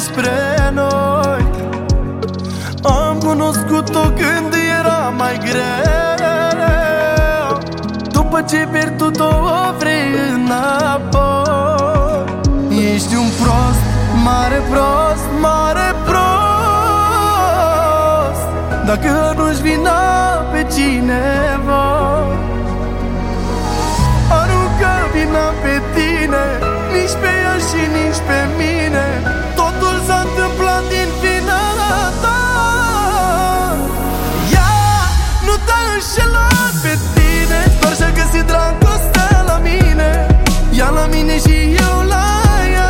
despre noi. Am cunoscut-o când era mai greu. După ce pierdut-o o vrei înapoi. Ești un prost, mare prost, mare prost, dacă nu-și vina pe cineva. Aruncă vina pe tine, nici pe ea și nici pe mine. Totul s-a întâmplat din vina ta. Ea nu te-a înșelat pe tine, doar și-a găsit dragostea la mine. Ea la mine și eu la ea.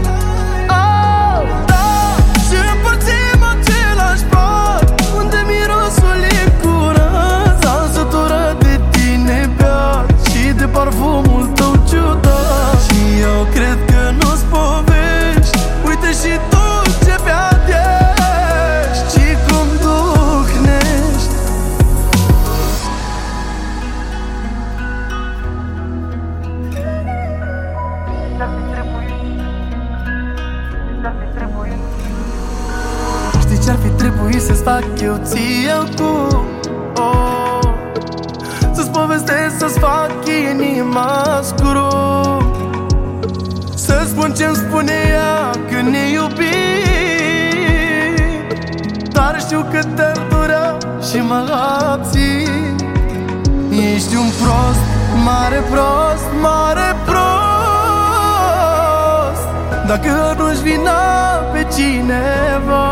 Da, și împărțim același pat, unde mirosul e curat. S-am săturat de tine beat și de parfumul tău ciudat. Și eu cred că nu-ți povești. Uite și tu ce beat ești și cum duhnești. Știi ce-ar fi trebuit să-ți fac eu ție acum? Să-ți povestesc, să-ți fac inima scrum, să spun ce-mi spune ea când ne iubim. Dar știu că te-ar durea și mă abțin. Ești un prost, mare prost, mare prost, dacă nu-și vina pe cineva.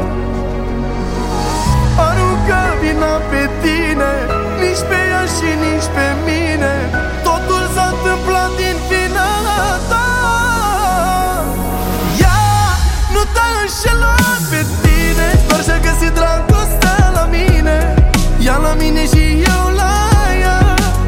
Aruncă vina pe tine, nici pe ea și nici pe mine. Totul s-a întâmplat din vina ta. Ea nu te-a înșelat pe tine, doar și-a găsit dragostea la mine. Ea la mine și eu la ea.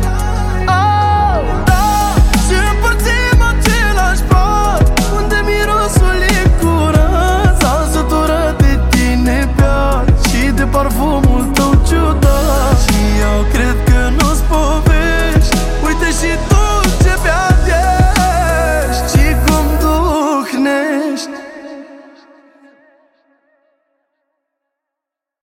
Da, și împărțim același pat, unde mirosul e curat. S-am săturat de tine beat și de parfumul tău ciudat. Și eu cred că nu-ți povești. Uite și tu ce beat ești și cum duhnești.